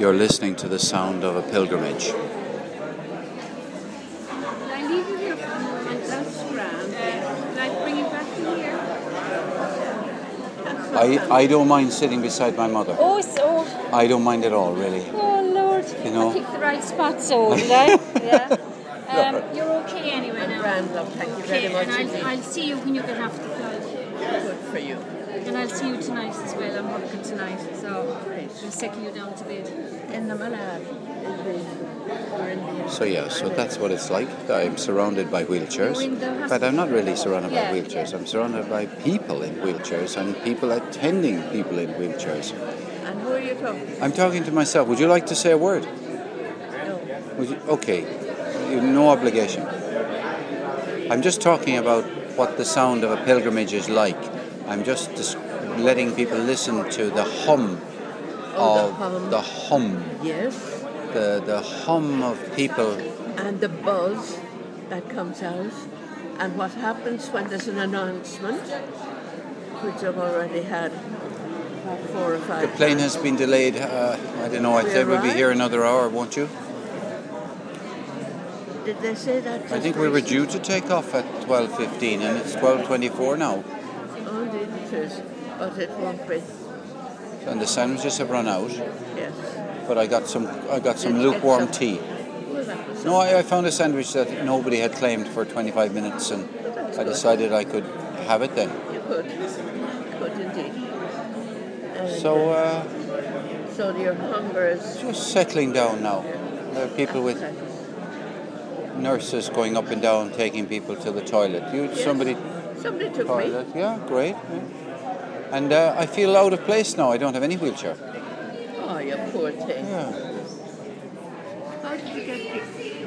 You're listening to the sound of a pilgrimage. Will I leave you here for a moment? That's grand. Will I bring you back to here? I don't mind sitting beside my mother. Oh, so. I don't mind at all, really. Oh, Lord. You know. I picked the right spot, so did I? Yeah. You're okay anyway now. Grand, love, thank you very much. And I'll see you when you get off the flight. Good for you. And I'll see you tonight as well. I'm working tonight, so we'll settle you down to bed. In the Malad. So that's what it's like. I'm surrounded by wheelchairs. But I'm not really surrounded by wheelchairs. I'm surrounded by people in wheelchairs and people attending people in wheelchairs. And who are you talking to? I'm talking to myself. Would you like to say a word? No. Okay. No obligation. I'm just talking about what the sound of a pilgrimage is like. I'm just letting people listen to the hum the hum. Yes. The hum of people. And the buzz that comes out. And what happens when there's an announcement, which I've already had 4 or 5 The plane has been delayed. I don't know. I think we'll be here another hour, won't you? Did they say that? I think we were due to take off at 12:15 and it's 12:24 now. Oh, indeed it is. But it won't be. And the sandwiches have run out. Yes. But I got some lukewarm tea. Well, that was No, I found a sandwich that nobody had claimed for 25 minutes and I decided I could have it then. You could. Could indeed. And, so your hunger is just settling down now. There are people with nurses going up and down taking people to the toilet. Somebody took toilet. me. Yeah, great. Yeah. And I feel out of place now. I don't have any wheelchair. Oh, you poor thing. Yeah. How did you get